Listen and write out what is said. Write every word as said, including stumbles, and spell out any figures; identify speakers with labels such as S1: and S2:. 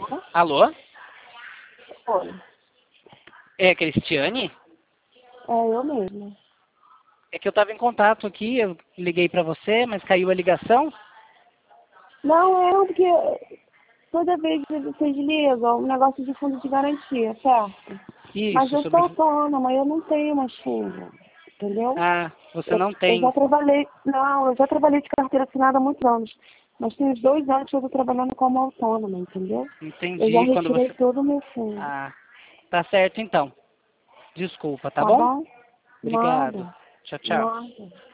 S1: Alô?
S2: Oi.
S1: É Cristiane?
S2: É eu mesma.
S1: É que eu estava em contato aqui, eu liguei para você, mas caiu a ligação.
S2: Não, é porque toda vez que vocês ligam, um negócio de fundo de garantia, certo? Mas
S1: Isso,
S2: eu sou
S1: sobre...
S2: autônoma, eu não tenho mais fundo, entendeu?
S1: Ah, você
S2: Eu,
S1: não
S2: eu já
S1: tem.
S2: trabalhei, não, eu já trabalhei de carteira assinada há muitos anos. Mas tem uns dois anos que eu estou trabalhando como autônoma, entendeu? Eu já
S1: Entendi, quando
S2: retirei
S1: você...
S2: todo o meu fundo.
S1: Ah, tá certo então. Desculpa, tá
S2: Tá
S1: bom?
S2: bom?
S1: Obrigado.
S2: Nada.
S1: Tchau, tchau.
S2: Nada.